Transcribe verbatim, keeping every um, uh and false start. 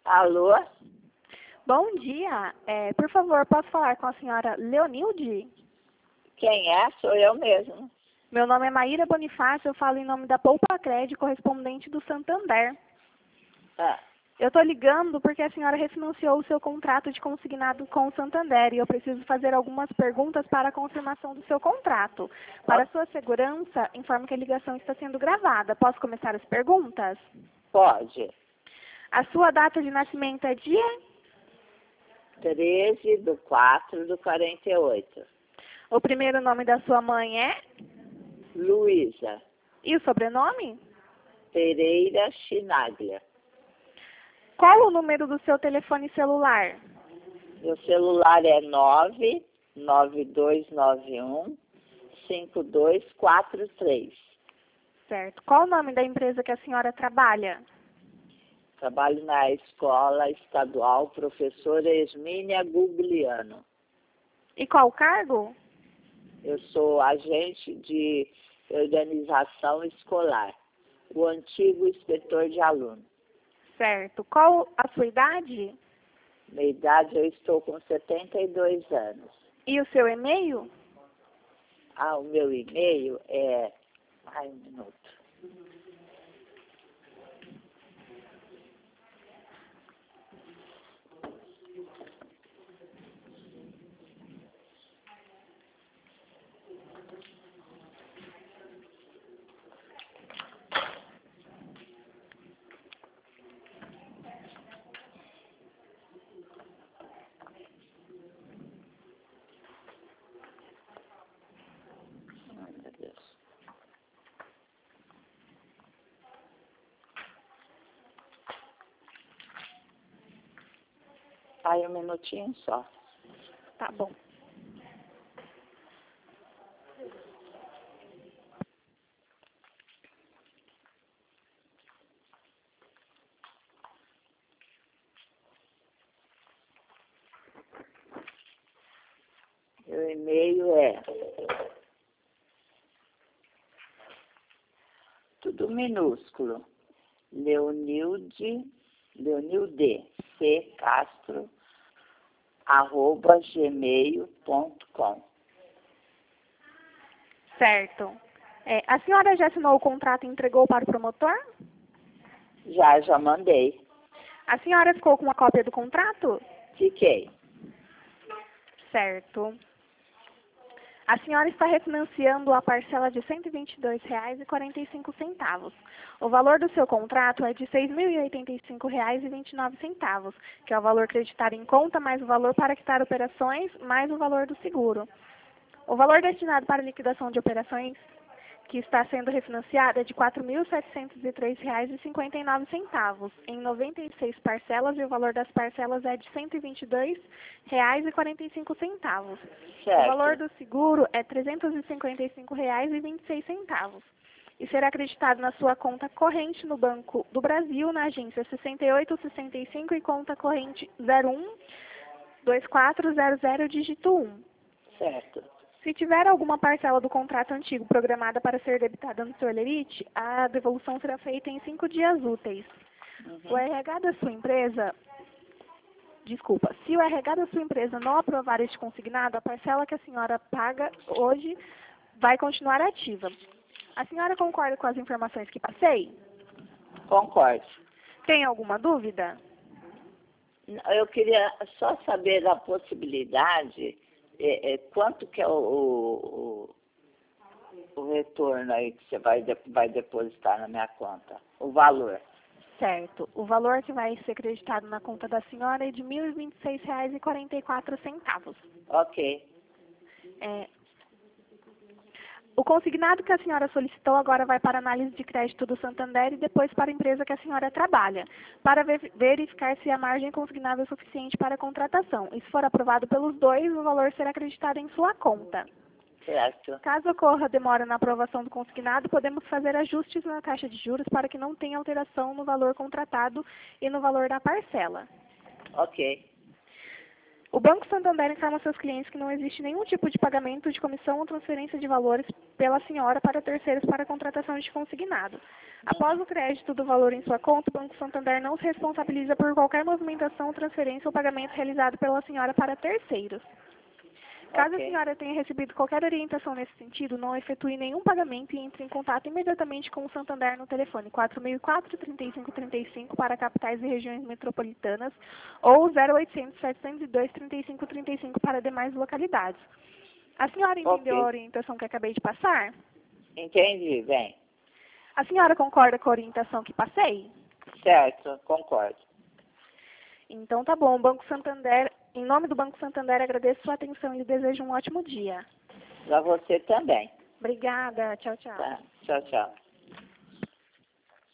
Alô? Bom dia. É, por favor, posso falar com a senhora Leonilde? Quem é? Sou eu mesmo. Meu nome é Maíra Bonifácio, eu falo em nome da Poupa Cred, correspondente do Santander. Ah, Eu estou ligando porque a senhora refinanciou o seu contrato de consignado com o Santander e eu preciso fazer algumas perguntas para a confirmação do seu contrato. Para sua segurança, informo que a ligação está sendo gravada. Posso começar as perguntas? pode. A sua data de nascimento é dia? treze de quatro de quarenta e oito. O primeiro nome da sua mãe é? Luísa E o sobrenome? Pereira Chinaglia. Qual o número do seu telefone celular? Meu celular é nove nove dois nove um cinco dois quatro três. Certo. Qual o nome da empresa que a senhora trabalha? Trabalho na Escola Estadual Professora Esmínia Gugliano. E qual o cargo? Eu sou agente de organização escolar, o antigo inspetor de aluno. Certo. Qual a sua idade? Na idade, eu estou com setenta e dois anos. E o seu e-mail? Ah, o meu e-mail é... Ai, um minuto. Ai, meu Deus. Ai, um minutinho só. Tá bom. Meu e-mail é... Tudo minúsculo. Leonilde, Leonilde, C. Castro, arroba gmail ponto com. Certo. É, a senhora já assinou o contrato e entregou para o promotor? Já, já mandei. A senhora ficou com uma cópia do contrato? Fiquei. Certo. A senhora está refinanciando a parcela de cento e vinte e dois reais e quarenta e cinco centavos. O valor do seu contrato é de seis mil e oitenta e cinco reais e vinte e nove centavos, que é o valor creditado em conta, mais o valor para quitar operações, mais o valor do seguro. O valor destinado para liquidação de operações que está sendo refinanciado é de quatro mil setecentos e três reais e cinquenta e nove centavos, em noventa e seis parcelas, e o valor das parcelas é de cento e vinte e dois reais e quarenta e cinco centavos. Certo. O valor do seguro é trezentos e cinquenta e cinco reais e vinte e seis centavos. E será acreditado na sua conta corrente no Banco do Brasil, na agência sessenta e oito sessenta e cinco e conta corrente zero um dois quatro zero zero dígito um. Certo. Se tiver alguma parcela do contrato antigo programada para ser debitada no seu Lerite, a devolução será feita em cinco dias úteis. Uhum. O R H da sua empresa, desculpa, se o R H da sua empresa não aprovar este consignado, a parcela que a senhora paga hoje vai continuar ativa. A senhora concorda com as informações que passei? Concordo. Tem alguma dúvida? Eu queria só saber da possibilidade, é, é, quanto que é o, o, o retorno aí que você vai, de, vai depositar na minha conta, o valor. Certo. O valor que vai ser acreditado na conta da senhora é de mil e vinte e seis reais e quarenta e quatro centavos. Ok. É, o consignado que a senhora solicitou agora vai para a análise de crédito do Santander e depois para a empresa que a senhora trabalha, para ver, verificar se a margem consignável é suficiente para a contratação. E se for aprovado pelos dois, o valor será acreditado em sua conta. Certo. Caso ocorra demora na aprovação do consignado, podemos fazer ajustes na taxa de juros para que não tenha alteração no valor contratado e no valor da parcela. Ok. O Banco Santander informa seus clientes que não existe nenhum tipo de pagamento de comissão ou transferência de valores pela senhora para terceiros para contratação de consignado. Após o crédito do valor em sua conta, o Banco Santander não se responsabiliza por qualquer movimentação, transferência ou pagamento realizado pela senhora para terceiros. Caso Ok. a senhora tenha recebido qualquer orientação nesse sentido, não efetue nenhum pagamento e entre em contato imediatamente com o Santander no telefone quatro mil e quatro, trinta e cinco trinta e cinco para capitais e regiões metropolitanas ou zero oitocentos, setecentos e dois, trinta e cinco trinta e cinco para demais localidades. A senhora entendeu Ok. a orientação que acabei de passar? Entendi, bem. A senhora concorda com a orientação que passei? Certo, concordo. Então tá bom, o Banco Santander, em nome do Banco Santander, agradeço sua atenção e lhe desejo um ótimo dia. Para você também. Obrigada, tchau, tchau. Tá. Tchau, tchau.